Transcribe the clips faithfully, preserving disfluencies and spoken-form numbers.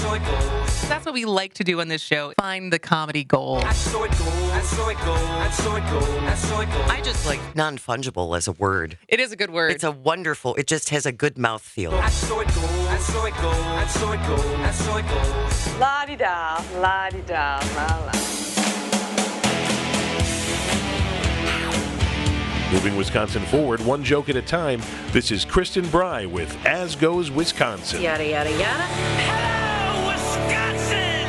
saw it go. That's what we like to do on this show. Find the comedy gold. I saw it go. I saw it go. I saw it go. I saw it go. I just like non-fungible as a word. It is a good word. It's a wonderful, it just has a good mouthfeel. I saw it go. I saw it go. I saw it go. I saw it go. La-di-da, la-di-da, la-la. Moving Wisconsin forward, one joke at a time, this is Kristen Bry with As Goes Wisconsin. Yada, yada, yada. Hello, Wisconsin!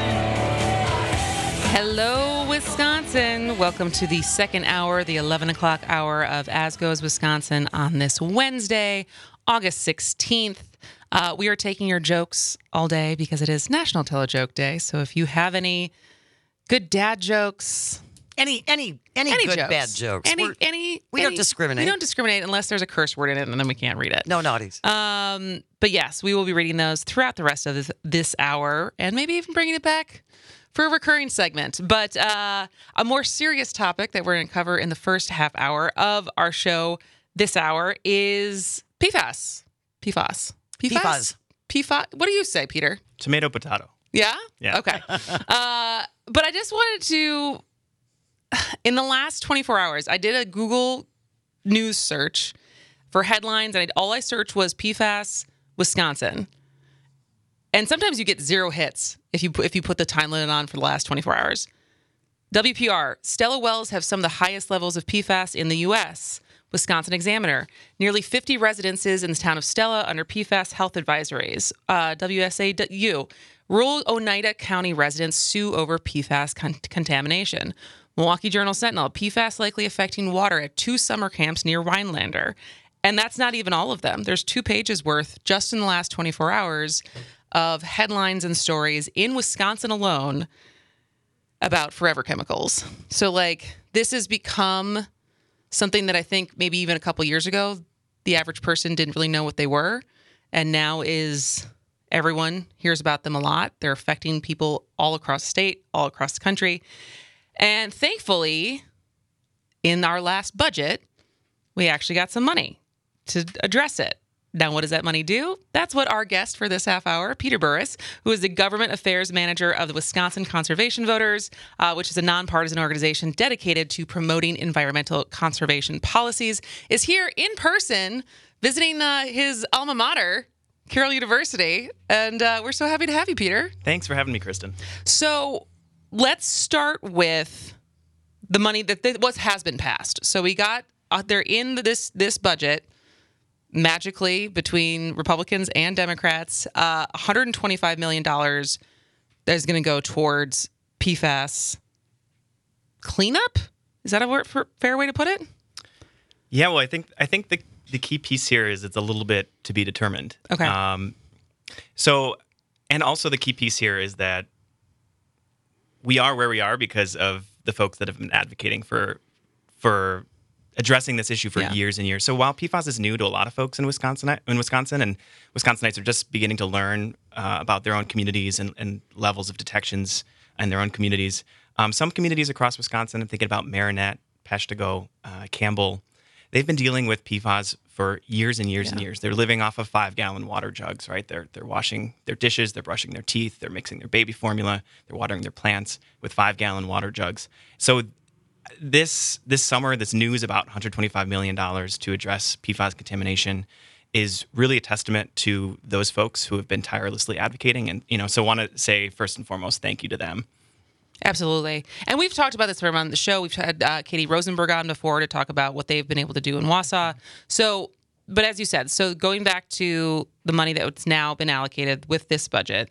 Hello, Wisconsin. Welcome to the second hour, the eleven o'clock hour of As Goes Wisconsin on this Wednesday, August sixteenth. Uh, we are taking your jokes all day because it is National Tell a Joke Day. So if you have any good dad jokes... Any any any, Any good jokes. bad jokes. Any, We're- any, we don't any- discriminate. We don't discriminate unless there's a curse word in it, and then we can't read it. no naughties. Um, but yes, we will be reading those throughout the rest of this, this hour, and maybe even bringing it back for a recurring segment. But uh, a more serious topic that we're going to cover in the first half hour of our show this hour is P FAS. P FAS. P FAS. P FAS. What do you say, Peter? Tomato, potato. Yeah? Yeah. Okay. uh, but I just wanted to, in the last twenty-four hours, I did a Google News search for headlines, and I, all I searched was P FAS, Wisconsin. And sometimes you get zero hits if you if you put the time limit on for the last twenty-four hours. W P R, Stella wells have some of the highest levels of P FAS in the U S. Wisconsin Examiner, nearly fifty residences in the town of Stella under P FAS health advisories. Uh, W S A U, rural Oneida County residents sue over P FAS con- contamination. Milwaukee Journal Sentinel, P FAS likely affecting water at two summer camps near Rhinelander. And that's not even all of them. There's two pages worth just in the last twenty-four hours of headlines and stories in Wisconsin alone about forever chemicals. So, like, this has become something that I think maybe even a couple years ago, the average person didn't really know what they were. And now is everyone hears about them a lot. They're affecting people all across the state, all across the country. And thankfully, in our last budget, we actually got some money to address it. Now, what does that money do? That's what our guest for this half hour, Peter Burris, who is the Government Affairs Manager of the Wisconsin Conservation Voters, uh, which is a nonpartisan organization dedicated to promoting environmental conservation policies, is here in person visiting uh, his alma mater, Carroll University. And uh, we're so happy to have you, Peter. Thanks for having me, Kristen. So let's start with the money that that was has been passed. So we got uh, they're in this this budget magically between Republicans and Democrats, uh, one hundred twenty-five million dollars that is going to go towards P FAS cleanup. Is that a word for, fair way to put it? Yeah, well, I think I think the the key piece here is it's a little bit to be determined. Okay. Um, so, and also the key piece here is that we are where we are because of the folks that have been advocating for for addressing this issue for Yeah. years and years. So while P FAS is new to a lot of folks in Wisconsin, in Wisconsin, and Wisconsinites are just beginning to learn uh, about their own communities and, and levels of detections in their own communities, um, some communities across Wisconsin, I'm thinking about Marinette, Peshtigo, uh, Campbell, they've been dealing with P FAS for years and years Yeah. and years. They're living off of five-gallon water jugs, right? They're they're washing their dishes, they're brushing their teeth, they're mixing their baby formula, they're watering their plants with five-gallon water jugs. So this this summer, this news about one hundred twenty-five million dollars to address P FAS contamination is really a testament to those folks who have been tirelessly advocating. And, you know, so want to say first and foremost, thank you to them. Absolutely. And we've talked about this from on the show. We've had uh, Katie Rosenberg on before to talk about what they've been able to do in Wausau. So, but as you said, so going back to the money that's now been allocated with this budget,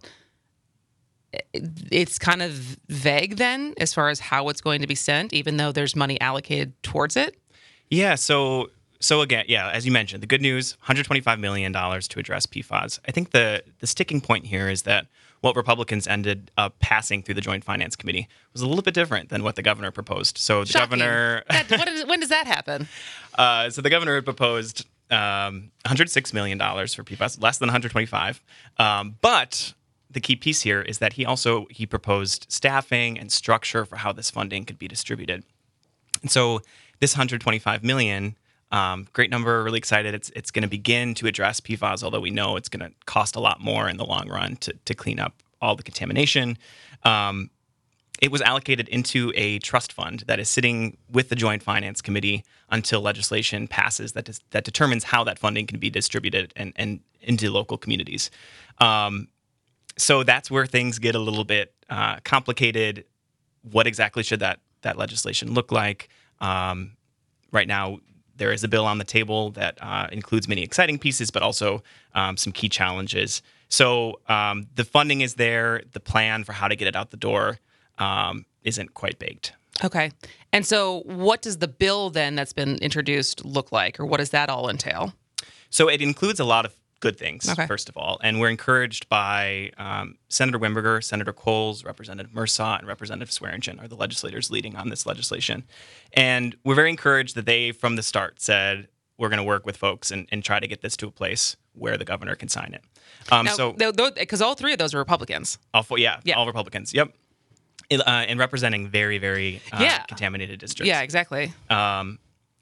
it's kind of vague then as far as how it's going to be sent, even though there's money allocated towards it. Yeah, so so again, yeah, as you mentioned, the good news, one hundred twenty-five million dollars to address P FAS. I think the the sticking point here is that what Republicans ended up passing through the Joint Finance Committee was a little bit different than what the governor proposed. So the Shocking. governor... That, what is, when does that happen? Uh, so the governor had proposed um, one hundred six million dollars for P FAS, less than one hundred twenty-five. Um, but the key piece here is that he also he proposed staffing and structure for how this funding could be distributed. And so this one hundred twenty-five million dollars, um, great number, really excited. It's it's going to begin to address P FAS, although we know it's going to cost a lot more in the long run to to clean up all the contamination. Um, it was allocated into a trust fund that is sitting with the Joint Finance Committee until legislation passes that dis- that determines how that funding can be distributed and, and into local communities. Um, so that's where things get a little bit uh, complicated. What exactly should that that legislation look like? Um, right now, there is a bill on the table that uh, includes many exciting pieces, but also um, some key challenges. So um, the funding is there. The plan for how to get it out the door um, isn't quite baked. Okay. And so what does the bill then that's been introduced look like, or what does that all entail? So it includes a lot of good things, Okay. first of all. And we're encouraged by um, Senator Wimberger, Senator Coles, Representative Mursaw, and Representative Swearingen are the legislators leading on this legislation. And we're very encouraged that they, from the start, said, we're going to work with folks and, and try to get this to a place where the governor can sign it. Um, Now, so, because all three of those are Republicans. all four, yeah, Yeah. all Republicans, yep. Uh, and representing very, very uh, Yeah. contaminated districts. Yeah, exactly. Um,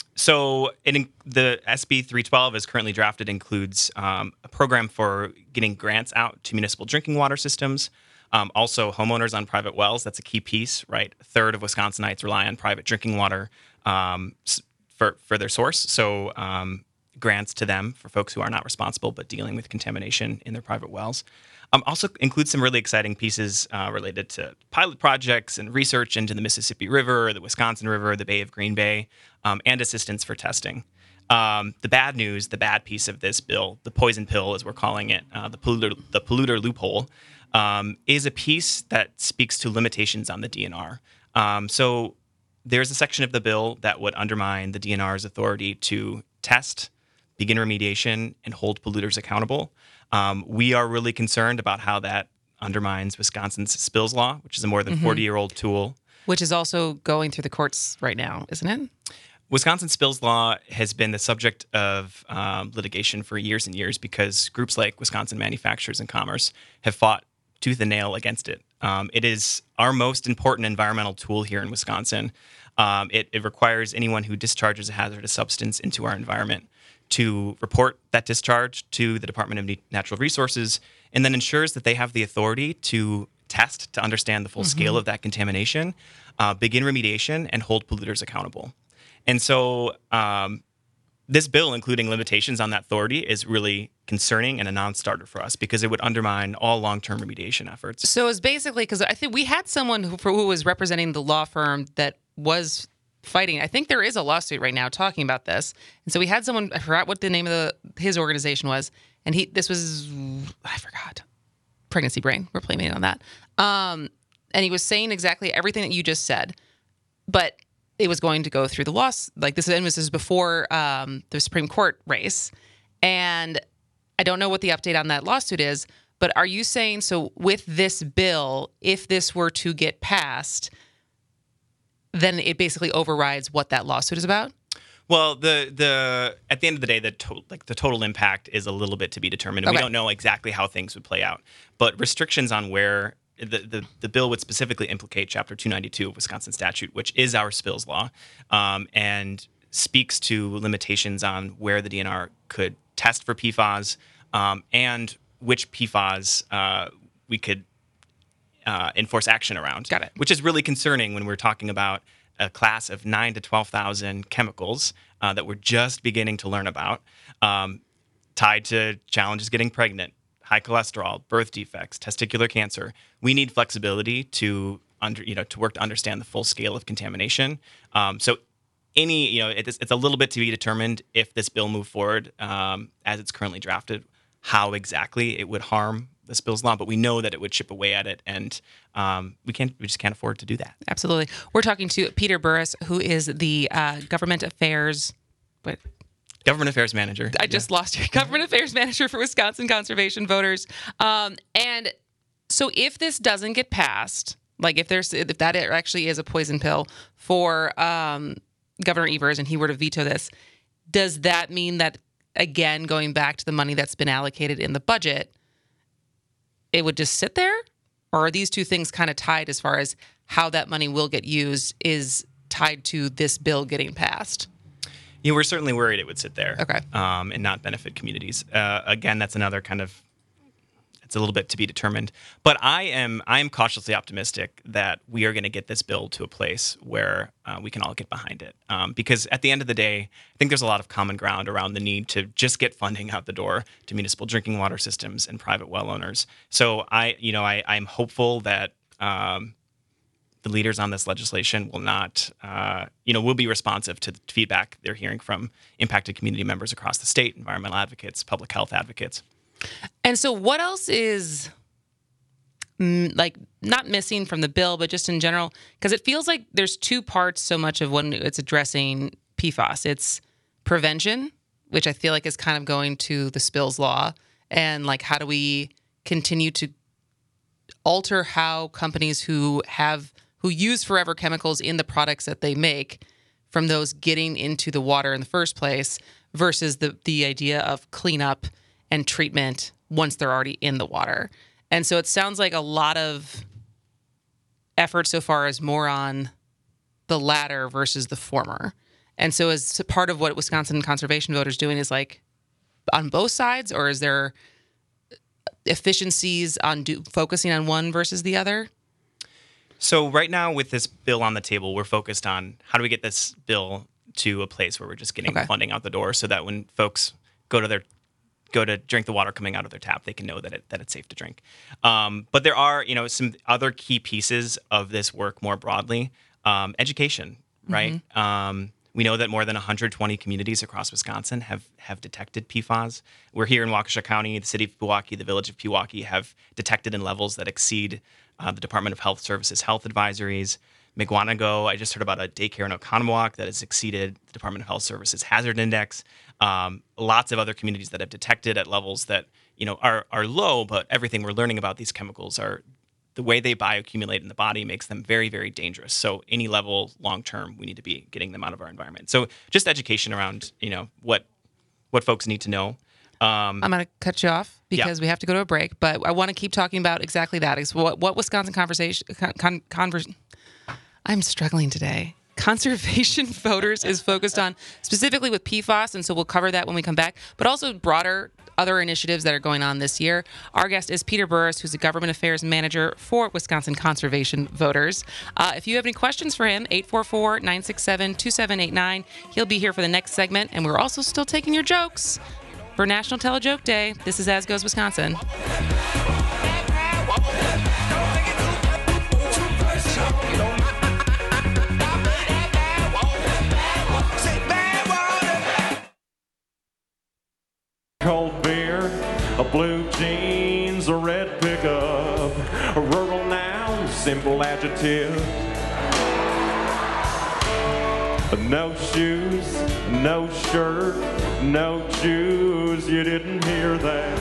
so it, in- the S B three twelve as currently drafted includes um, a program for getting grants out to municipal drinking water systems. Um, also, homeowners on private wells. That's a key piece, right? A third of Wisconsinites rely on private drinking water um, s- for, for their source. So um, grants to them for folks who are not responsible but dealing with contamination in their private wells. Um, also includes some really exciting pieces uh, related to pilot projects and research into the Mississippi River, the Wisconsin River, the Bay of Green Bay, um, and assistance for testing. Um, the bad news, the bad piece of this bill, the poison pill, as we're calling it, uh, the polluter, the polluter loophole, um, is a piece that speaks to limitations on the D N R. Um, so there's a section of the bill that would undermine the D N R's authority to test, begin remediation, and hold polluters accountable. Um, we are really concerned about how that undermines Wisconsin's spills law, which is a more than forty-year-old tool. Which is also going through the courts right now, isn't it? Wisconsin spills law has been the subject of um, litigation for years and years because groups like Wisconsin Manufacturers and Commerce have fought tooth and nail against it. Um, it is our most important environmental tool here in Wisconsin. Um, it, it requires anyone who discharges a hazardous substance into our environment to report that discharge to the Department of Natural Resources, and then ensures that they have the authority to test to understand the full scale of that contamination, uh, begin remediation, and hold polluters accountable. And so um, this bill, including limitations on that authority, is really concerning and a non-starter for us because it would undermine all long-term remediation efforts. So it's basically because I think we had someone who, who was representing the law firm that was fighting. I think there is a lawsuit right now talking about this. And so we had someone, I forgot what the name of the his organization was, and he this was I forgot. Pregnancy brain. We're blaming it on that. Um, and he was saying exactly everything that you just said, but it was going to go through the loss. Like this, and this is before um, the Supreme Court race, and I don't know what the update on that lawsuit is. But are you saying so with this bill, if this were to get passed, then it basically overrides what that lawsuit is about? Well, the the at the end of the day, the to, like the total impact is a little bit to be determined. And Okay. We don't know exactly how things would play out, but restrictions on where the, the the bill would specifically implicate Chapter two ninety-two of Wisconsin statute, which is our spills law, um, and speaks to limitations on where the D N R could test for P FAS um, and which P FAS uh, we could uh, enforce action around. Got it. Which is really concerning when we're talking about a class of nine to twelve thousand chemicals uh, that we're just beginning to learn about, um, tied to challenges getting pregnant, high cholesterol, birth defects, testicular cancer. We need flexibility to under, you know, to work to understand the full scale of contamination. Um, so, any, you know, it's, it's a little bit to be determined if this bill moved forward um, as it's currently drafted, how exactly it would harm the spills law, but we know that it would chip away at it, and um, we can't, we just can't afford to do that. Absolutely. We're talking to Peter Burris, who is the uh, government affairs. What? Government Affairs Manager. I just lost your government affairs manager for Wisconsin Conservation Voters. Um, and so, if this doesn't get passed, like if there's if that actually is a poison pill for um, Governor Evers, and he were to veto this, does that mean that again, going back to the money that's been allocated in the budget, it would just sit there? Or are these two things kind of tied as far as how that money will get used is tied to this bill getting passed? Yeah, we're certainly worried it would sit there Okay. um, and not benefit communities. Uh, again, that's another kind of it's a little bit to be determined. But I am I am cautiously optimistic that we are going to get this bill to a place where uh, we can all get behind it. Um, because at the end of the day, I think there's a lot of common ground around the need to just get funding out the door to municipal drinking water systems and private well owners. So I, you know, I, I'm hopeful that um, the leaders on this legislation will not, uh, you know, will be responsive to the feedback they're hearing from impacted community members across the state, environmental advocates, public health advocates. And so what else is mm, like not missing from the bill, but just in general, because it feels like there's two parts so much of when it's addressing P FAS. It's prevention, which I feel like is kind of going to the spills law, and like how do we continue to alter how companies who have who use forever chemicals in the products that they make from those getting into the water in the first place versus the the idea of cleanup and treatment once they're already in the water. And so it sounds like a lot of effort so far is more on the latter versus the former. And so as part of what Wisconsin Conservation Voters doing is like on both sides, or is there efficiencies on do, focusing on one versus the other? So right now with this bill on the table, we're focused on how do we get this bill to a place where we're just getting Okay. funding out the door so that when folks go to their go to drink the water coming out of their tap, they can know that it that it's safe to drink. Um, but there are, you know, some other key pieces of this work more broadly. Um, education, right? Mm-hmm. Um, we know that more than one hundred twenty communities across Wisconsin have have detected P FAS. We're here in Waukesha County, the city of Pewaukee, the village of Pewaukee have detected in levels that exceed uh, the Department of Health Services health advisories. Mugwanago, I just heard about a daycare in Oconomowoc that has exceeded the Department of Health Services hazard index. Um, lots of other communities that have detected at levels that, you know, are are low, but everything we're learning about these chemicals are the way they bioaccumulate in the body makes them very, very dangerous. So any level long term, we need to be getting them out of our environment. So just education around, you know, what what folks need to know. Um, I'm going to cut you off because yeah. we have to go to a break, but I want to keep talking about exactly that. Is what, what Wisconsin conversation con, converse, I'm struggling today. Conservation Voters is focused on specifically with P FAS, and so we'll cover that when we come back, but also broader other initiatives that are going on this year. Our guest is Peter Burris, who's a government affairs manager for Wisconsin Conservation Voters. Uh, if you have any questions for him, eight four four, nine six seven, two seven eight nine. He'll be here for the next segment, and we're also still taking your jokes for National Tell a Joke Day. This is As Goes Wisconsin. Cold beer, a blue jeans, a red pickup, a rural noun, simple adjective. No shoes, no shirt, no shoes, you didn't hear that.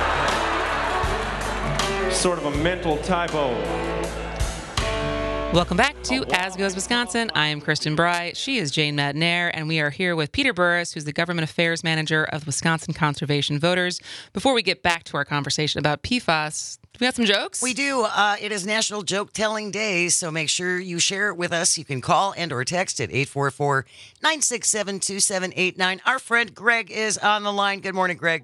Sort of a mental typo. Welcome back to As Goes Wisconsin. I am Kristen Bry. She is Jane Madnair, and we are here with Peter Burris, who's the government affairs manager of Wisconsin Conservation Voters. Before we get back to our conversation about P FAS, do we have some jokes? We do. Uh, it is National Joke Telling Day, so make sure you share it with us. You can call and or text at eight four four, nine six seven, two seven eight nine. Our friend Greg is on the line. Good morning, Greg.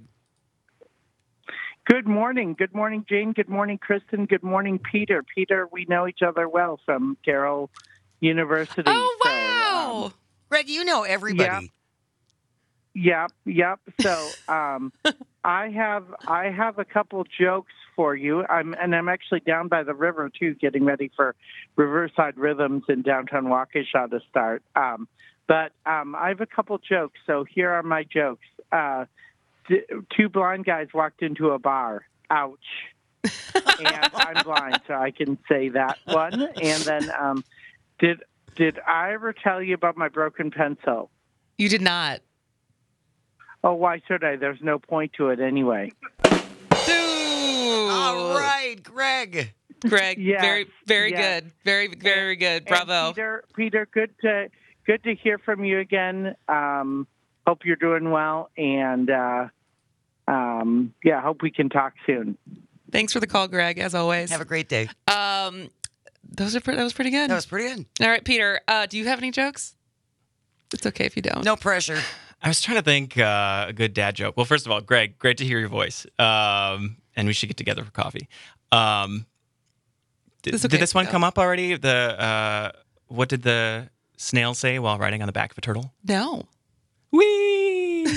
Good morning. Good morning, Jane. Good morning, Kristen. Good morning, Peter. Peter, we know each other well from Carroll University. Oh, so, wow. um, Greg, you know everybody. Yep, yep. So um, I have I have a couple jokes for you. I'm and I'm actually down by the river too, getting ready for Riverside Rhythms in downtown Waukesha to start. Um, but um, I have a couple jokes. So here are my jokes. Uh, d- two blind guys walked into a bar. Ouch. And I'm blind, so I can say that one. And then um, did did I ever tell you about my broken pencil? You did not. Oh, why should I? There's no point to it anyway. Ooh. All right, Greg. Greg, Yes, very, very yes. good. Very, very good. And Bravo. Peter, Peter, good to good to hear from you again. Um, hope you're doing well, and uh, um, yeah, hope we can talk soon. Thanks for the call, Greg, as always. Have a great day. Um, those are pre- that was pretty good. That was pretty good. All right, Peter, uh, do you have any jokes? It's okay if you don't. No pressure. I was trying to think uh, a good dad joke. Well, first of all, Greg, great to hear your voice. Um, and we should get together for coffee. Um, did, okay. did this one Go. come up already? The uh, what did the snail say while riding on the back of a turtle? No. Whee!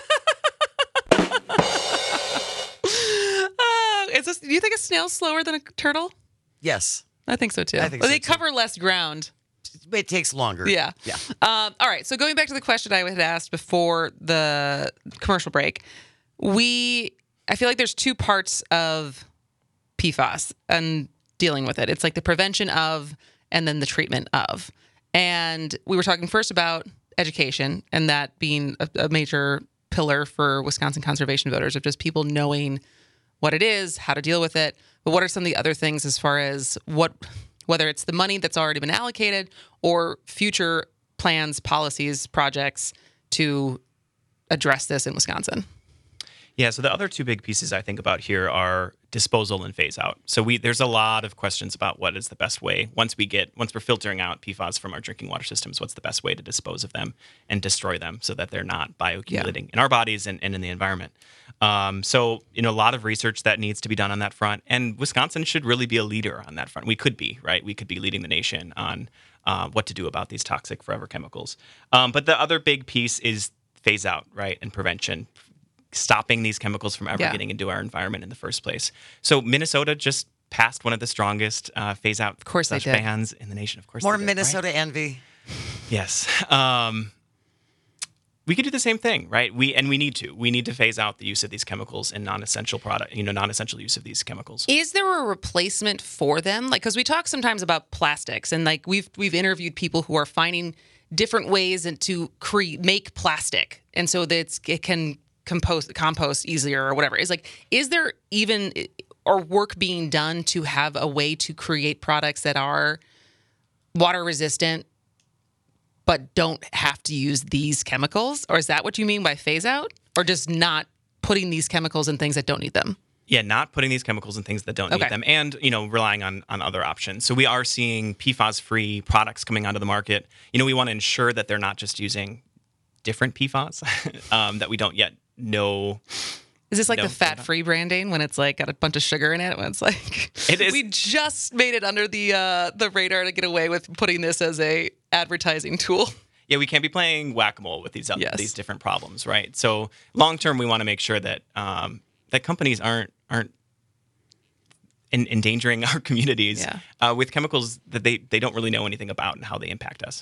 Uh, is this? Do you think a snail's slower than a turtle? Yes. I think so too. I think Well, so, they too. cover less ground. It takes longer. Yeah. Yeah. Um, all right. So going back to the question I had asked before the commercial break, we I feel like there's two parts of P FAS and dealing with it. It's like the prevention of and then the treatment of. And we were talking first about education and that being a, a major pillar for Wisconsin conservation voters of just people knowing what it is, how to deal with it. But what are some of the other things as far as what, whether it's the money that's already been allocated or future plans, policies, projects to address this in Wisconsin? Yeah, so the other two big pieces I think about here are disposal and phase out. So we there's a lot of questions about what is the best way once we get once we're filtering out P FAS from our drinking water systems, what's the best way to dispose of them and destroy them so that they're not bioaccumulating Yeah. in our bodies and, and in the environment. Um, so you know a lot of research that needs to be done on that front, and Wisconsin should really be a leader on that front. We could be, right? We could be leading the nation on uh, what to do about these toxic forever chemicals. Um, but the other big piece is phase out, right, and prevention. Stopping these chemicals from ever Yeah. getting into our environment in the first place. So Minnesota just passed one of the strongest uh, phase out Of course they slash did. bans in the nation. Of course, More they did, right? Minnesota envy. Yes. Um, we could do the same thing, right? We and we need to. We need to phase out the use of these chemicals and non-essential product, you know, non-essential use of these chemicals. Is there a replacement for them? Like, because we talk sometimes about plastics, and like we've we've interviewed people who are finding different ways and to create make plastic, and so that it's, it can compost compost easier or whatever. Is like, is there even or work being done to have a way to create products that are water resistant but don't have to use these chemicals? Or is that what you mean by phase out, or just not putting these chemicals in things that don't need them? Yeah, not putting these chemicals in things that don't Okay. need them, and you know, relying on on other options. So we are seeing P FAS-free products coming onto the market. You know, we want to ensure that they're not just using different P FAS um, that we don't yet know. Is this like No, the fat-free branding when it's like got a bunch of sugar in it? When it's like, It is- we just made it under the uh, the radar to get away with putting this as a advertising tool. Yeah, we can't be playing whack-a-mole with these other, Yes. these different problems, right? So long term, we want to make sure that um, that companies aren't aren't in, endangering our communities Yeah. uh, with chemicals that they they don't really know anything about and how they impact us.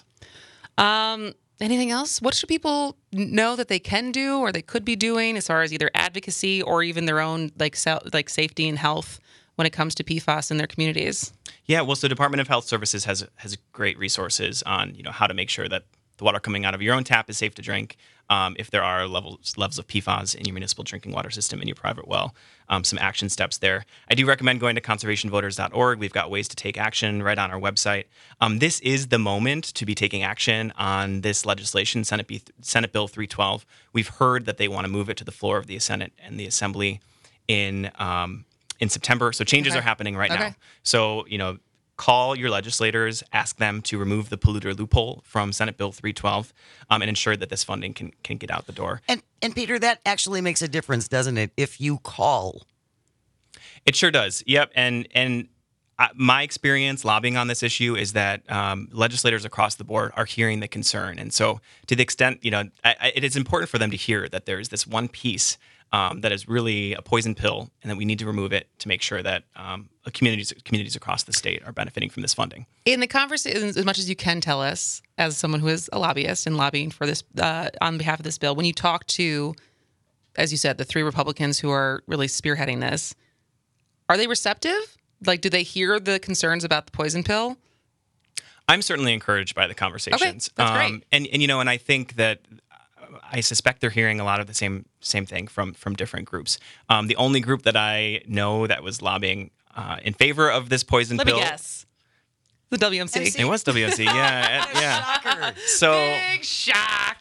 Um, anything else? What should people know that they can do or they could be doing as far as either advocacy or even their own like sa- like safety and health when it comes to P FAS in their communities? Yeah, well, so Department of Health Services has has great resources on you know how to make sure that the water coming out of your own tap is safe to drink. Um, if there are levels levels of P FAS in your municipal drinking water system in your private well, um, some action steps there. I do recommend going to conservation voters dot org. We've got ways to take action right on our website. Um, this is the moment to be taking action on this legislation, Senate, B, Senate Bill three twelve. We've heard that they want to move it to the floor of the Senate and the Assembly in um, in September. So changes Okay. are happening right Okay. now. So, you know, call your legislators, ask them to remove the polluter loophole from Senate Bill three twelve, um, and ensure that this funding can can get out the door. And and Peter, that actually makes a difference, doesn't it? If you call. It sure does. Yep. And and uh, my experience lobbying on this issue is that um, legislators across the board are hearing the concern, and so to the extent you know, I, I, it is important for them to hear that there's this one piece um, that is really a poison pill, and that we need to remove it to make sure that um, communities communities across the state are benefiting from this funding. In the conversation, as much as you can tell us, as someone who is a lobbyist and lobbying for this uh, on behalf of this bill, when you talk to, as you said, the three Republicans who are really spearheading this, are they receptive? Like, do they hear the concerns about the poison pill? I'm certainly encouraged by the conversations. that's great. Um, and and you know, and I think that uh, I suspect they're hearing a lot of the same same thing from from different groups. Um, the only group that I know that was lobbying uh, in favor of this poison Let pill. me guess. The W M C. M C. It was W S C, yeah, uh, yeah. Shocker. So, Big shock.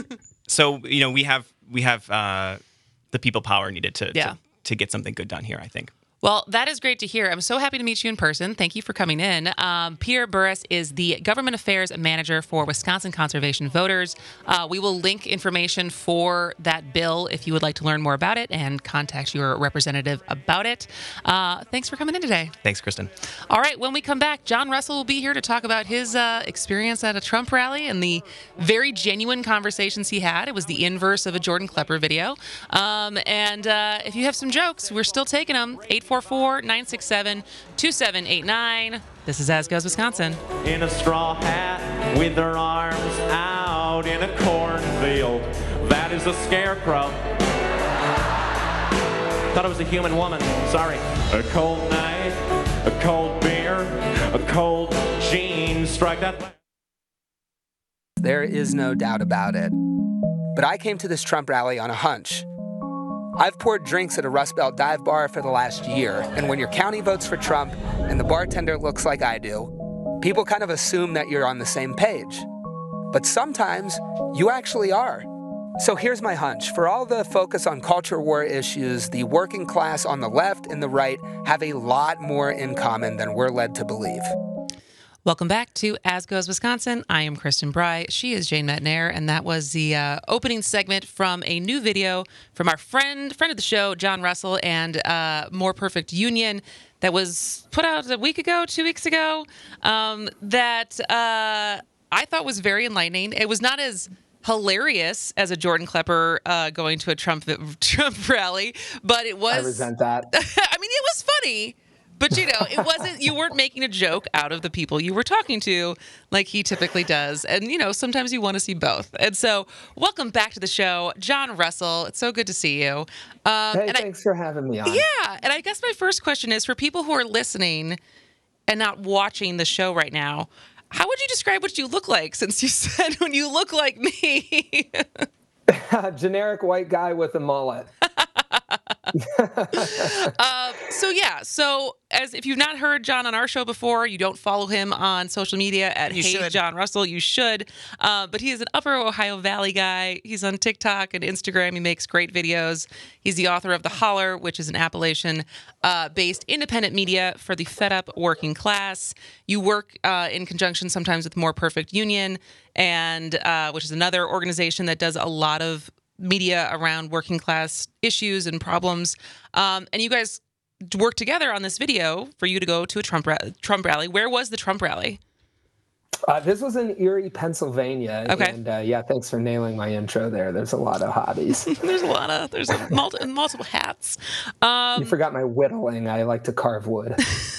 so you know, we have we have uh, the people power needed to, Yeah. to to get something good done here. I think. Well, that is great to hear. I'm so happy to meet you in person. Thank you for coming in. Um, Pierre Burris is the Government Affairs Manager for Wisconsin Conservation Voters. Uh, we will link information for that bill if you would like to learn more about it and contact your representative about it. Uh, thanks for coming in today. Thanks, Kristen. All right, when we come back, John Russell will be here to talk about his uh, experience at a Trump rally and the very genuine conversations he had. It was the inverse of a Jordan Klepper video. Um, and uh, if you have some jokes, we're still taking them. eight four four, nine six seven, two seven eight nine. This is As Goes Wisconsin. In a straw hat with their arms out in a cornfield. That is a scarecrow. Thought it was a human woman. Sorry. A cold night, a cold beer, a cold jeans. Strike that. There is no doubt about it. But I came to this Trump rally on a hunch. I've poured drinks at a Rust Belt dive bar for the last year, and when your county votes for Trump and the bartender looks like I do, people kind of assume that you're on the same page. But sometimes you actually are. So here's my hunch. For all the focus on culture war issues, the working class on the left and the right have a lot more in common than we're led to believe. Welcome back to As Goes Wisconsin. I am Kristen Bry. She is Jane Metnair, and that was the uh, opening segment from a new video from our friend, friend of the show, John Russell, and uh, More Perfect Union that was put out a week ago, two weeks ago, um, that uh, I thought was very enlightening. It was not as hilarious as a Jordan Klepper uh, going to a Trump Trump rally, but it was. I resent that. I mean, it was funny. But, you know, it wasn't, you weren't making a joke out of the people you were talking to like he typically does. And, you know, sometimes you want to see both. And so welcome back to the show, John Russell. It's so good to see you. Um, hey, and thanks I, for having me on. Yeah. And I guess my first question is for people who are listening and not watching the show right now, how would you describe what you look like since you said when you look like me? Generic white guy with a mullet. uh, so yeah, so as if you've not heard John on our show before, you don't follow him on social media at You Hey should. John Russell, you should. Uh, but he is an Upper Ohio Valley guy. He's on TikTok and Instagram. He makes great videos. He's the author of The Holler, which is an Appalachian-based independent media for the fed-up working class. You work uh, in conjunction sometimes with More Perfect Union, and uh, which is another organization that does a lot of media around working class issues and problems. Um, and you guys worked together on this video for you to go to a Trump ra- Trump rally. Where was the Trump rally? Uh, this was in Erie, Pennsylvania. Okay. And uh, yeah, thanks for nailing my intro there. There's a lot of hobbies. There's a lot of, there's a multi, multiple hats. Um, You forgot my whittling. I like to carve wood.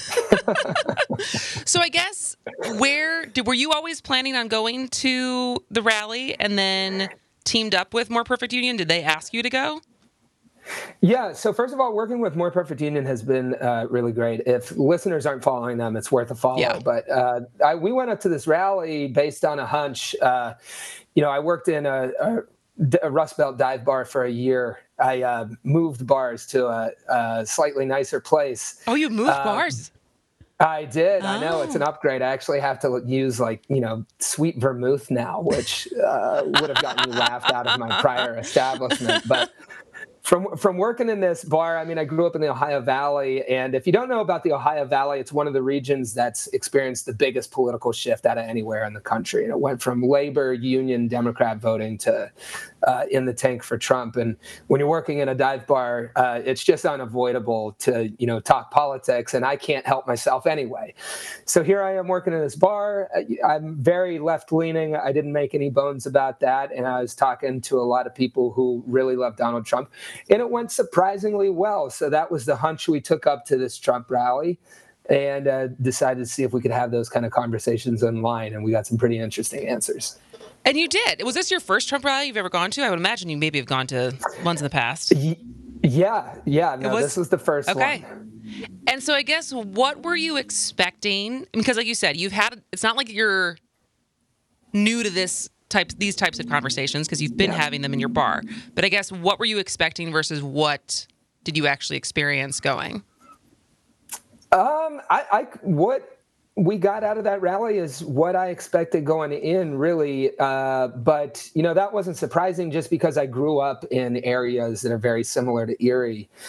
so I guess where did, were you always planning on going to the rally and then teamed up with More Perfect Union? Did they ask you to go? Yeah. So first of all, working with More Perfect Union has been uh, really great. If listeners aren't following them, it's worth a follow. Yeah. But uh, I, we went up to this rally based on a hunch. Uh, you know, I worked in a, a, a Rust Belt dive bar for a year. I uh, moved bars to a, a slightly nicer place. Oh, you moved Um, bars. I did. I know Oh. it's an upgrade. I actually have to use like, you know, sweet vermouth now, which uh, would have gotten me laughed out of my prior establishment. But from from working in this bar, I mean, I grew up in the Ohio Valley. And if you don't know about the Ohio Valley, it's one of the regions that's experienced the biggest political shift out of anywhere in the country. And it went from labor, union, Democrat voting to uh, in the tank for Trump. And when you're working in a dive bar, uh, it's just unavoidable to, you know, talk politics. And I can't help myself anyway. So here I am working in this bar. I'm very left leaning. I didn't make any bones about that. And I was talking to a lot of people who really love Donald Trump. And it went surprisingly well. So that was the hunch we took up to this Trump rally and uh, decided to see if we could have those kind of conversations online. And we got some pretty interesting answers. And you did. Was this your first Trump rally you've ever gone to? I would imagine you maybe have gone to ones in the past. Yeah, yeah. No, was- this was the first Okay. one. And so I guess what were you expecting? Because like you said, you've had, it's not like you're new to this type, these types of conversations because you've been Yeah. having them in your bar. But I guess what were you expecting versus what did you actually experience going? Um, I, I, what we got out of that rally is what I expected going in, really. Uh, but, you know, that wasn't surprising just because I grew up in areas that are very similar to Erie.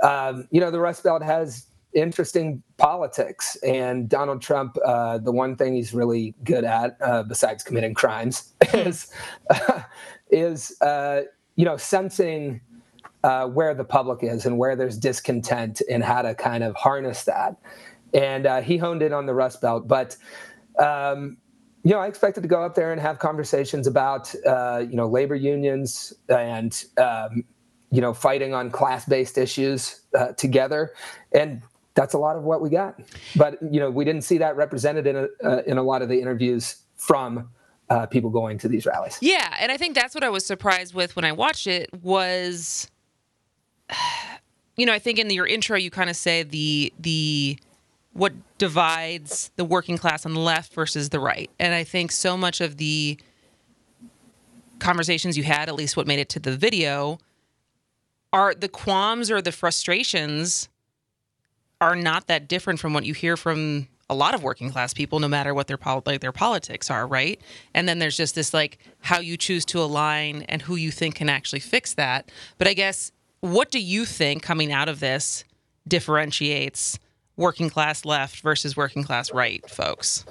um, you know, the Rust Belt has interesting politics, and Donald Trump, uh, the one thing he's really good at, uh, besides committing crimes, is uh, is uh, you know sensing uh, where the public is and where there's discontent and how to kind of harness that. And uh, he honed in on the Rust Belt, but um, you know, I expected to go up there and have conversations about uh, you know labor unions and um, you know fighting on class-based issues uh, together, and that's a lot of what we got. But, you know, we didn't see that represented in a, uh, in a lot of the interviews from uh, people going to these rallies. Yeah, and I think that's what I was surprised with when I watched it was, you know, I think in your intro you kind of say the the what divides the working class on the left versus the right. And I think so much of the conversations you had, at least what made it to the video, are the qualms or the frustrations are not that different from what you hear from a lot of working class people, no matter what their pol- like their politics are, right? And then there's just this like how you choose to align and who you think can actually fix that. But I guess, what do you think coming out of this differentiates working class left versus working class right folks?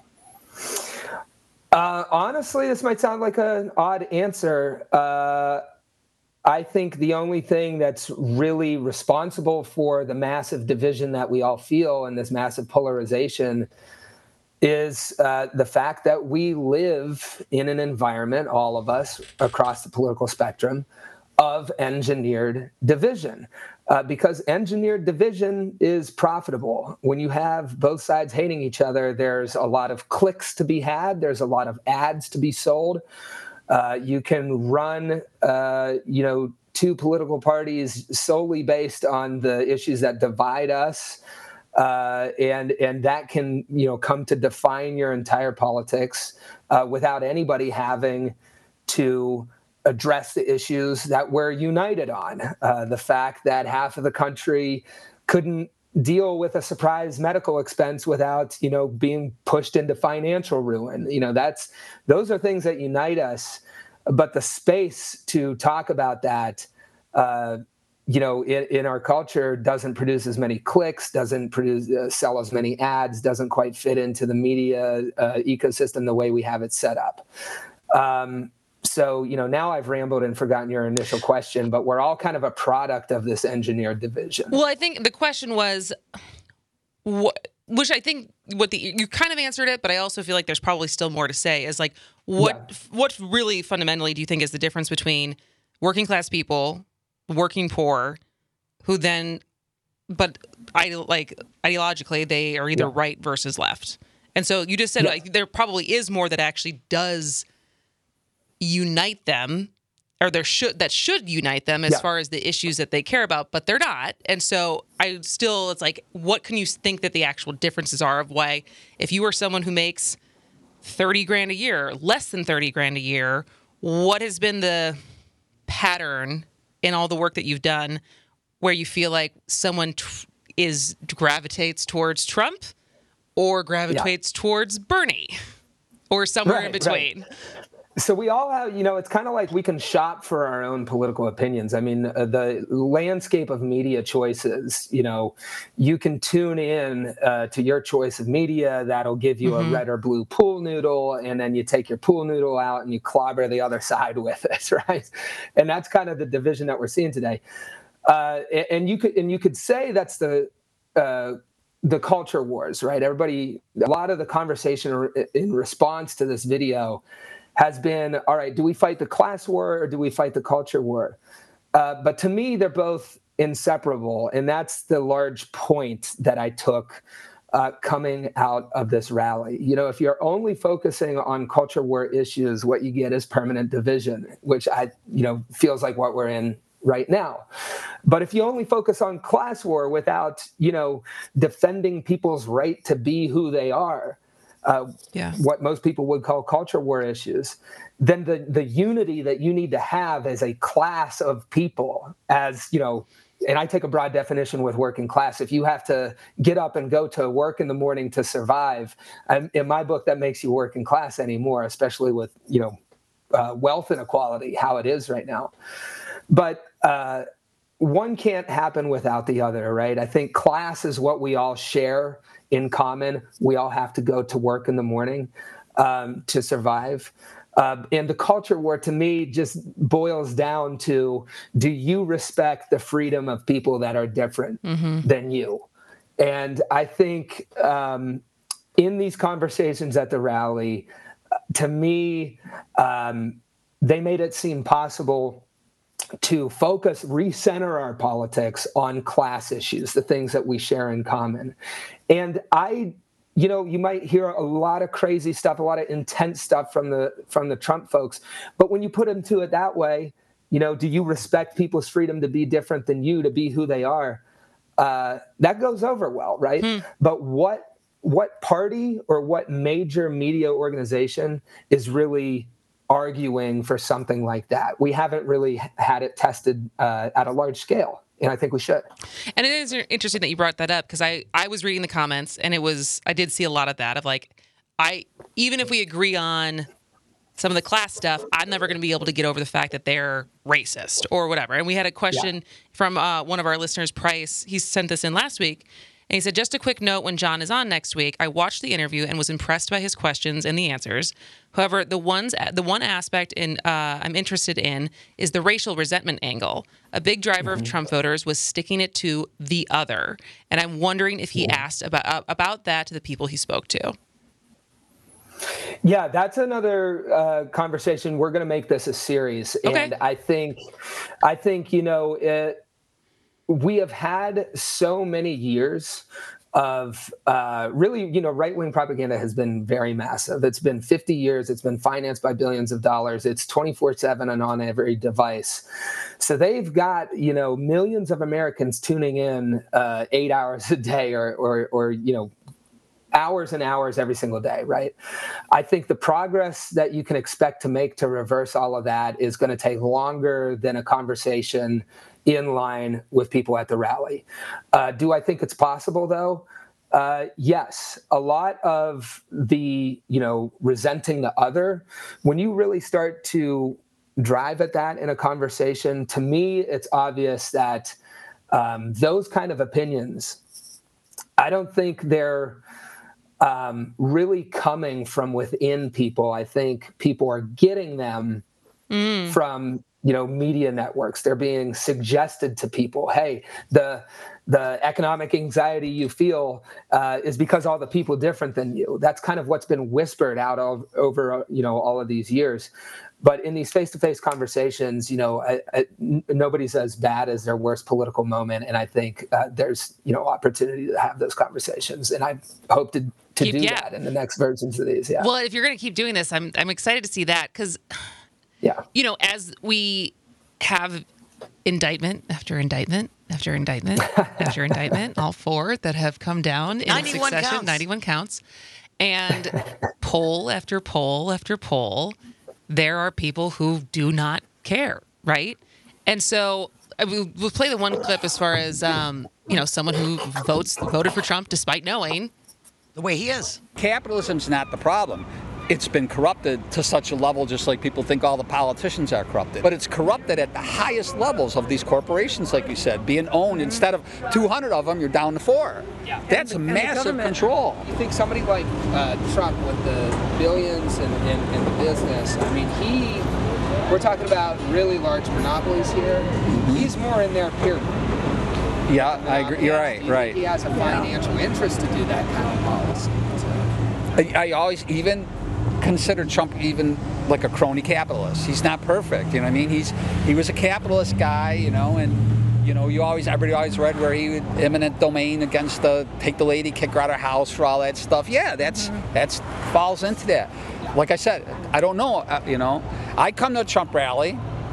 Uh, honestly, this might sound like an odd answer. Uh, I think the only thing that's really responsible for the massive division that we all feel and this massive polarization is uh, the fact that we live in an environment, all of us across the political spectrum, of engineered division. Uh, because engineered division is profitable. When you have both sides hating each other, there's a lot of clicks to be had. There's a lot of ads to be sold. Uh, you can run, uh, you know, two political parties solely based on the issues that divide us, uh, and and that can, you know, come to define your entire politics uh, without anybody having to address the issues that we're united on. Uh, the fact that half of the country couldn't deal with a surprise medical expense without, you know, being pushed into financial ruin. You know, that's, those are things that unite us, but the space to talk about that, uh, you know, in, in our culture doesn't produce as many clicks, doesn't produce, uh, sell as many ads, doesn't quite fit into the media uh, ecosystem the way we have it set up. Um, So, you know, now I've rambled and forgotten your initial question, but we're all kind of a product of this engineered division. Well, I think the question was, what, which I think what the you kind of answered it, but I also feel like there's probably still more to say. Is like, what Yeah. what really fundamentally do you think is the difference between working class people, working poor, who then, but I like ideologically they are either Yeah. right versus left, and so you just said Yeah. like there probably is more that actually does unite them, or there should that should unite them as Yeah. far as the issues that they care about, but they're not. And so I still, it's like, what can you think that the actual differences are of why, if you are someone who makes thirty grand a year, less than thirty grand a year, what has been the pattern in all the work that you've done where you feel like someone tr- is gravitates towards Trump or gravitates yeah. towards Bernie or somewhere right, in between? Right. So we all have, you know, it's kind of like we can shop for our own political opinions. I mean, uh, the landscape of media choices, you know, you can tune in uh, to your choice of media. That'll give you mm-hmm. a red or blue pool noodle. And then you take your pool noodle out and you clobber the other side with it, right? And that's kind of the division that we're seeing today. Uh, and you could and you could say that's the uh, the culture wars, right? Everybody, a lot of the conversation in response to this video has been, all right, do we fight the class war or do we fight the culture war? Uh, but to me, they're both inseparable. And that's the large point that I took uh, coming out of this rally. You know, if you're only focusing on culture war issues, what you get is permanent division, which I, you know, feels like what we're in right now. But if you only focus on class war without, you know, defending people's right to be who they are, Uh, yeah. what most people would call culture war issues, then the, the unity that you need to have as a class of people, as, you know, and I take a broad definition with working class. If you have to get up and go to work in the morning to survive, um, in my book, that makes you working class anymore, especially with, you know, uh, wealth inequality, how it is right now. But uh, one can't happen without the other, right? I think class is what we all share in common. We all have to go to work in the morning um, to survive. Uh, and the culture war, to me, just boils down to, do you respect the freedom of people that are different mm-hmm. than you? And I think um, in these conversations at the rally, to me, um, they made it seem possible to focus, recenter our politics on class issues, the things that we share in common. And I, you know, you might hear a lot of crazy stuff, a lot of intense stuff from the from the Trump folks. But when you put them to it that way, you know, do you respect people's freedom to be different than you, to be who they are? Uh, that goes over well, right? Hmm. But what what party or what major media organization is really arguing for something like that? We haven't really had it tested uh, at a large scale, and I think we should. And it is interesting that you brought that up, because I, I was reading the comments, and it was I did see a lot of that of like, I even if we agree on some of the class stuff, I'm never going to be able to get over the fact that they're racist or whatever. And we had a question yeah. from uh, one of our listeners, Price. He sent this in last week. And he said, just a quick note, when John is on next week, I watched the interview and was impressed by his questions and the answers. However, the ones the one aspect in uh, I'm interested in is the racial resentment angle. A big driver mm-hmm. of Trump voters was sticking it to the other. And I'm wondering if he yeah. asked about uh, about that to the people he spoke to. Yeah, that's another uh, conversation. We're going to make this a series. Okay. And I think, I think, you know, it, we have had so many years of uh, really, you know, right-wing propaganda has been very massive. It's been fifty years. It's been financed by billions of dollars. It's twenty-four seven and on every device. So they've got, you know, millions of Americans tuning in uh, eight hours a day or, or, or, you know, hours and hours every single day, right? I think the progress that you can expect to make to reverse all of that is going to take longer than a conversation in line with people at the rally. Uh, do I think it's possible, though? Uh, yes. A lot of the, you know, resenting the other, when you really start to drive at that in a conversation, to me, it's obvious that um, those kind of opinions, I don't think they're Um, really coming from within people. I think people are getting them mm. from, you know, media networks. They're being suggested to people. Hey, the the economic anxiety you feel uh, is because all the people different than you. That's kind of what's been whispered out of over, you know, all of these years. But in these face-to-face conversations, you know, I, I, n- nobody's as bad as their worst political moment, and I think uh, there's, you know, opportunity to have those conversations, and I hope to to keep, do yeah. that in the next versions of these. Yeah. Well, if you're going to keep doing this, I'm I'm excited to see that, because, yeah, you know, as we have indictment after indictment after indictment after indictment, all four that have come down in succession, counts. ninety-one counts, and poll after poll after poll. There are people who do not care, right? And so I mean, we'll play the one clip as far as, um, you know, someone who votes voted for Trump despite knowing the way he is. Capitalism's not the problem. It's been corrupted to such a level, just like people think all the politicians are corrupted. But it's corrupted at the highest levels of these corporations, like you said, being owned. Instead of two hundred of them, you're down to four. Yeah. That's and, a massive control. You think somebody like uh, Trump with the billions and, and, and the business, I mean, he, we're talking about really large monopolies here. Mm-hmm. He's more in their pyramid. Yeah, I agree. You're right, you right. He has a financial yeah. interest to do that kind of policy. So. I, I always even consider Trump even like a crony capitalist. He's not perfect, you know what I mean? He's he was a capitalist guy, you know, and you know, you always everybody always read where he would eminent domain against the take the lady, kick her out of her house for all that stuff. Yeah, that's mm-hmm. that's falls into that. Like I said, I don't know, uh, you know. I come to a Trump rally.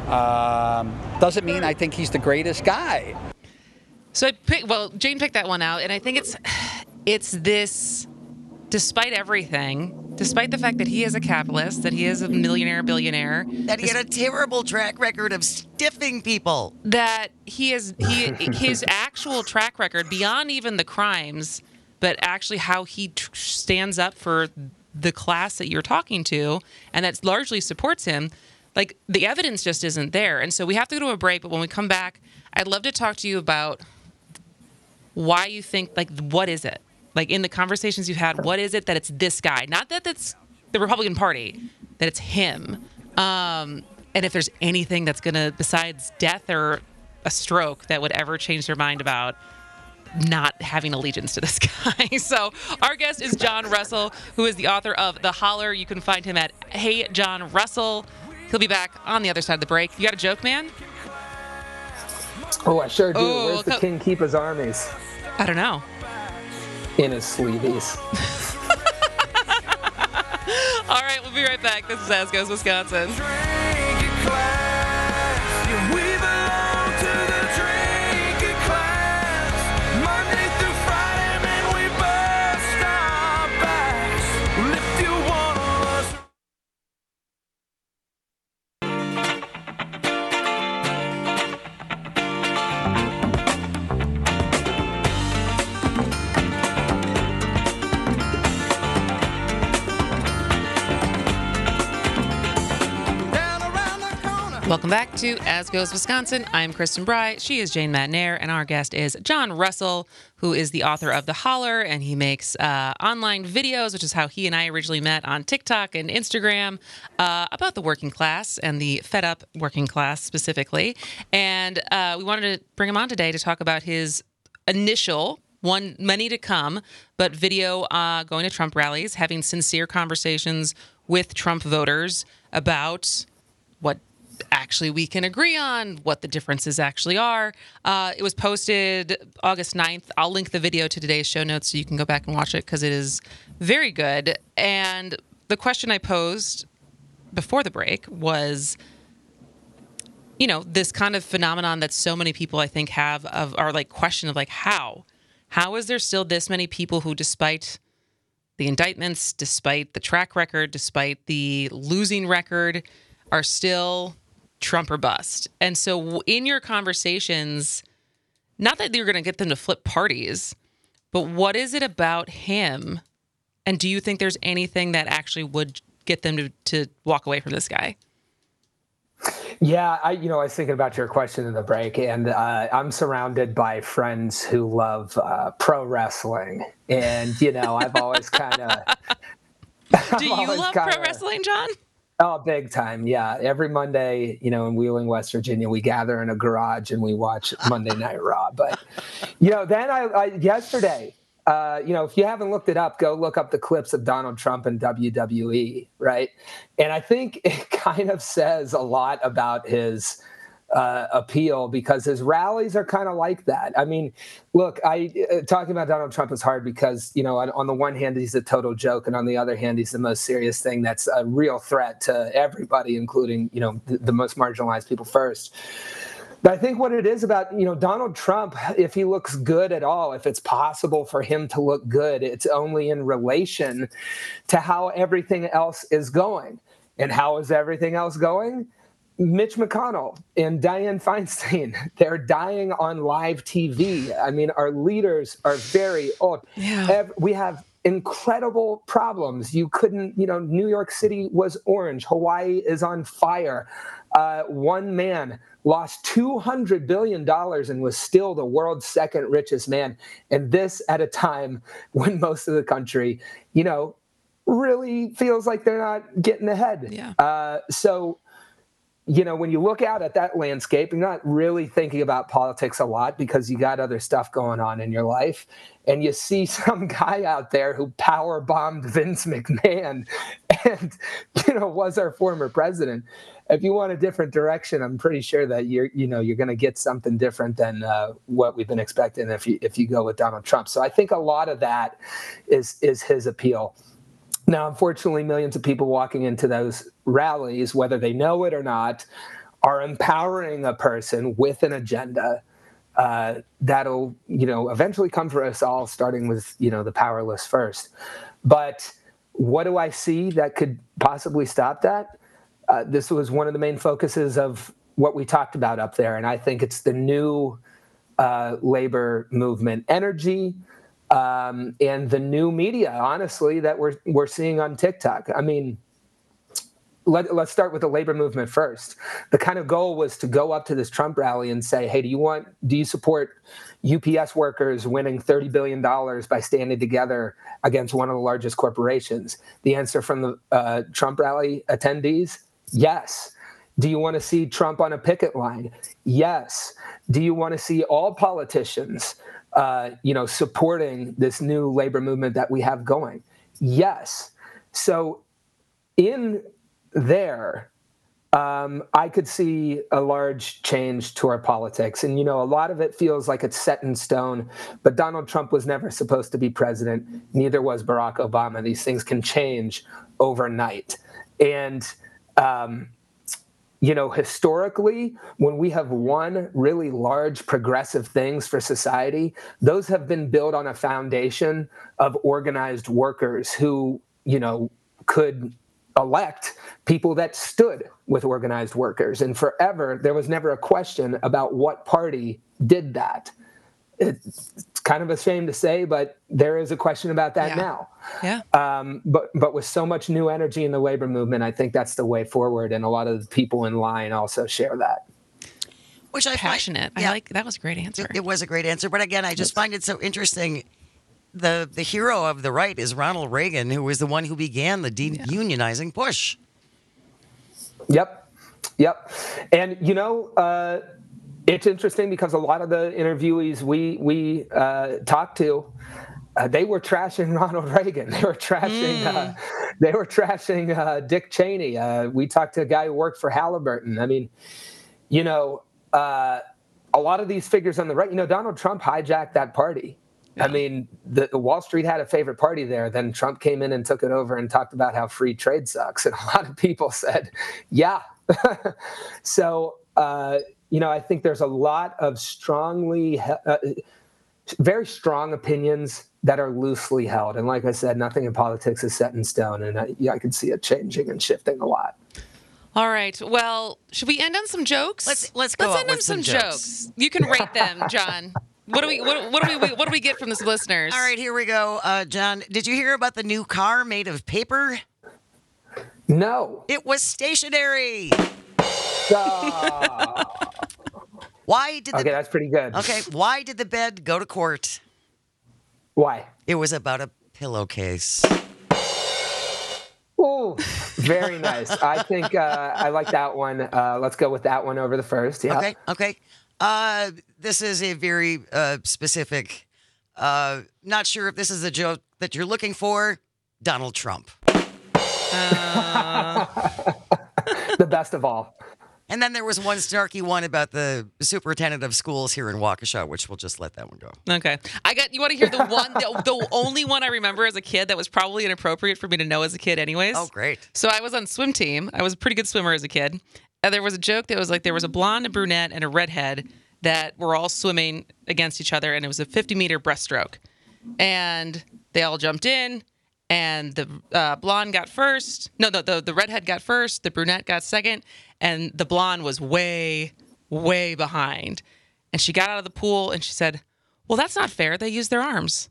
Um, doesn't mean I think he's the greatest guy. So I pick, well, Jane picked that one out, and I think it's it's this. Despite everything, despite the fact that he is a capitalist, that he is a millionaire, billionaire, that he had a terrible track record of stiffing people, that he is he his actual track record beyond even the crimes, but actually how he tr- stands up for the class that you're talking to, and that largely supports him. Like, the evidence just isn't there, and so we have to go to a break. But when we come back, I'd love to talk to you about why you think, like, what is it? Like, in the conversations you've had, what is it that it's this guy? Not that it's the Republican Party, that it's him. Um, and if there's anything that's going to, besides death or a stroke, that would ever change their mind about not having allegiance to this guy. So our guest is John Russell, who is the author of The Holler. You can find him at Hey John Russell. He'll be back on the other side of the break. You got a joke, man? Oh, I sure do. Oh, Where's the co- king keep his armies? I don't know. In his sleeveys. All right, we'll be right back. This is As Goes Wisconsin. Welcome back to As Goes Wisconsin. I'm Kristen Bry. She is Jane Matnair, and our guest is John Russell, who is the author of The Holler, and he makes uh, online videos, which is how he and I originally met on TikTok and Instagram, uh, about the working class and the fed-up working class specifically. And uh, we wanted to bring him on today to talk about his initial, one, many to come, but video uh, going to Trump rallies, having sincere conversations with Trump voters about what actually we can agree on, what the differences actually are. Uh, it was posted August ninth. I'll link the video to today's show notes so you can go back and watch it because it is very good. And the question I posed before the break was, you know, this kind of phenomenon that so many people I think have of are like question of like how? How is there still this many people who, despite the indictments, despite the track record, despite the losing record, are still Trump or bust? And so in your conversations, not that you're going to get them to flip parties, but what is it about him? And do you think there's anything that actually would get them to, to walk away from this guy? Yeah, I, you know, I was thinking about your question in the break, and uh, I'm surrounded by friends who love uh, pro wrestling. And, you know, I've always kind of... Do you love kinda, pro wrestling, John? Oh, big time. Yeah. Every Monday, you know, in Wheeling, West Virginia, we gather in a garage and we watch Monday Night Raw. But, you know, then I, I yesterday, uh, you know, if you haven't looked it up, go look up the clips of Donald Trump in W W E. Right. And I think it kind of says a lot about his uh, appeal because his rallies are kind of like that. I mean, look, I uh, talking about Donald Trump is hard because, you know, on, on the one hand, he's a total joke. And on the other hand, he's the most serious thing that's a real threat to everybody, including, you know, the, the most marginalized people first. But I think what it is about, you know, Donald Trump, if he looks good at all, if it's possible for him to look good, it's only in relation to how everything else is going. And how is everything else going? Mitch McConnell and Dianne Feinstein, they're dying on live T V. I mean, our leaders are very old. Yeah. We have incredible problems. You couldn't, you know, New York City was orange. Hawaii is on fire. Uh, one man lost two hundred billion dollars and was still the world's second richest man. And this at a time when most of the country, you know, really feels like they're not getting ahead. Yeah. Uh, so, you know, when you look out at that landscape, you're not really thinking about politics a lot because you got other stuff going on in your life. And you see some guy out there who power bombed Vince McMahon and, you know, was our former president. If you want a different direction, I'm pretty sure that you're, you know, you're going to get something different than uh, what we've been expecting if you if you go with Donald Trump. So I think a lot of that is is his appeal. Now, unfortunately, millions of people walking into those rallies, whether they know it or not, are empowering a person with an agenda uh, that'll, you know, eventually come for us all, starting with, you know, the powerless first. But what do I see that could possibly stop that? Uh, this was one of the main focuses of what we talked about up there, and I think it's the new uh, labor movement energy. Um, and the new media, honestly, that we're we're seeing on TikTok. I mean, let, let's start with the labor movement first. The kind of goal was to go up to this Trump rally and say, hey, do you want, do you support U P S workers winning thirty billion dollars by standing together against one of the largest corporations? The answer from the uh, Trump rally attendees, yes. Do you want to see Trump on a picket line? Yes. Do you want to see all politicians, uh, you know, supporting this new labor movement that we have going? Yes. So in there, um, I could see a large change to our politics. And, you know, a lot of it feels like it's set in stone, but Donald Trump was never supposed to be president. Neither was Barack Obama. These things can change overnight. And, um, you know, historically, when we have won really large progressive things for society, those have been built on a foundation of organized workers who, you know, could elect people that stood with organized workers. And forever, there was never a question about what party did that. It's kind of a shame to say, but there is a question about that yeah. now. Yeah. Um, but but with so much new energy in the labor movement, I think that's the way forward. And a lot of the people in line also share that. Which I Passionate. Find, yeah, I like that was a great answer. It, it was a great answer. But again, I just find it so interesting. The the hero of the right is Ronald Reagan, who was the one who began the de-unionizing push. Yep. Yep. And, you know, uh, it's interesting because a lot of the interviewees we we uh, talked to, uh, they were trashing Ronald Reagan. They were trashing. Mm. Uh, they were trashing uh, Dick Cheney. Uh, we talked to a guy who worked for Halliburton. I mean, you know, uh, a lot of these figures on the right. You know, Donald Trump hijacked that party. Yeah. I mean, the, the Wall Street had a favorite party there. Then Trump came in and took it over and talked about how free trade sucks, and a lot of people said, "Yeah." so. Uh, You know, I think there's a lot of strongly, uh, very strong opinions that are loosely held. And like I said, nothing in politics is set in stone. And I, yeah, I could see it changing and shifting a lot. All right. Well, should we end on some jokes? Let's let's go let's out end with on some, some jokes. jokes. You can rate them, John. What do we what, what do we what do we get from the listeners? All right, here we go. Uh, John, did you hear about the new car made of paper? No. It was stationary. Uh, Why did the okay, that's pretty good. Okay, why did the bed go to court? Why? It was about a pillowcase. Oh, very nice. I think uh, I like that one. Uh, let's go with that one over the first. Yeah. Okay, okay. Uh, this is a very uh, specific, uh, not sure if this is a joke that you're looking for, Donald Trump. Uh... The best of all. And then there was one snarky one about the superintendent of schools here in Waukesha, which we'll just let that one go. Okay. I got, you want to hear the one, the, the only one I remember as a kid that was probably inappropriate for me to know as a kid anyways. Oh, great. So I was on swim team. I was a pretty good swimmer as a kid. And there was a joke that was like, there was a blonde, a brunette, and a redhead that were all swimming against each other. And it was a fifty meter breaststroke. And they all jumped in. And the uh, blonde got first. No, the, the the redhead got first. The brunette got second. And the blonde was way, way behind. And she got out of the pool and she said, well, that's not fair. They use their arms.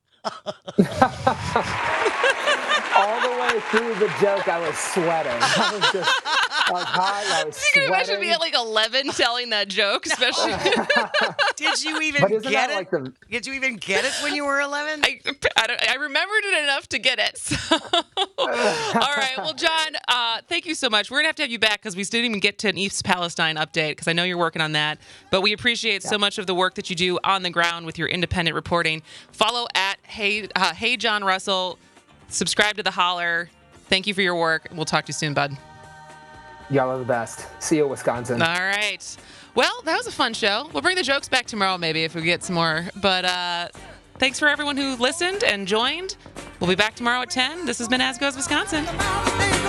All the way through the joke, I was sweating. I was just, I was hot, I was You can imagine sweating. me at like eleven telling that joke, especially. Did you even But isn't get that it? like the- Did you even get it when you were eleven? I, I, don't- I remembered it enough to get it. So. All right. Well, John, uh, thank you so much. We're going to have to have you back because we didn't even get to an East Palestine update because I know you're working on that. But we appreciate so much of the work that you do on the ground with your independent reporting. Follow at Hey, uh, hey John Russell. Subscribe to The Holler. Thank you for your work. We'll talk to you soon, bud. Y'all are the best. See you, Wisconsin. All right. Well, that was a fun show. We'll bring the jokes back tomorrow maybe if we get some more. But uh, thanks for everyone who listened and joined. We'll be back tomorrow at ten. This has been As Goes Wisconsin.